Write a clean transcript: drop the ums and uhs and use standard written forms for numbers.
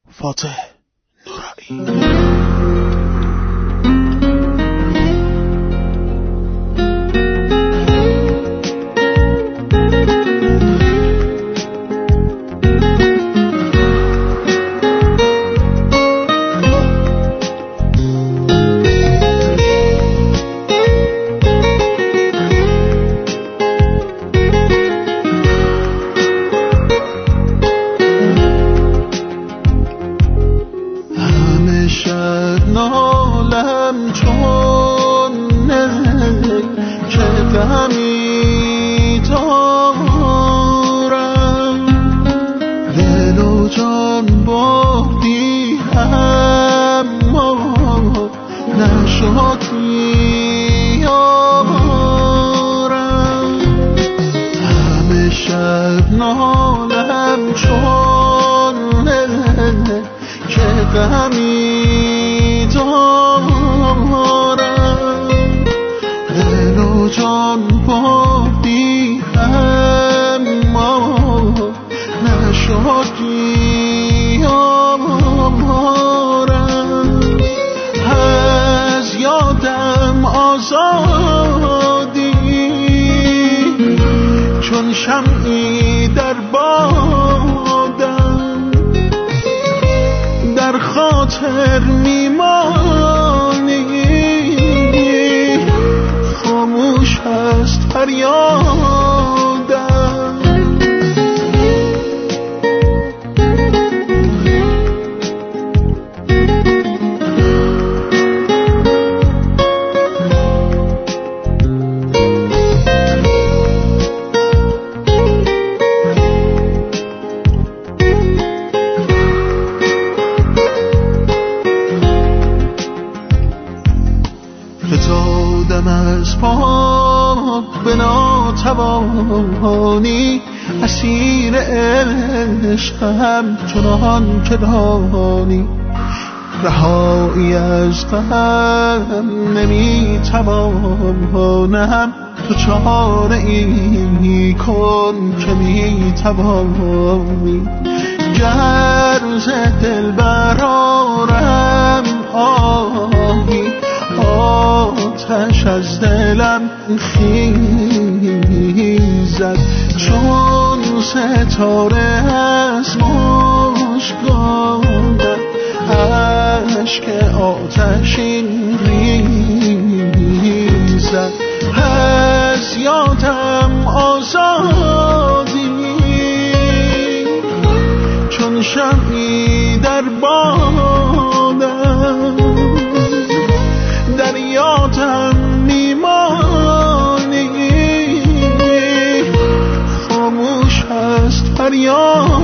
فاتح نورایی. شمعی در بادم در خاطر میمانی، خاموش است فریادم. به ناتوانی اسیر عشقم چنان که دانی، رهایی از غم نمیتوانم، تو چاره ای کن که میتوانی. گر ز دل برارم آهی، آتش از دلم خیزد، چون ستاره از مژگانم، اشک آتشین ریزد. از یادم آزادی چون شمعی در بادم، در یادم میمانی، خاموش است فریاد.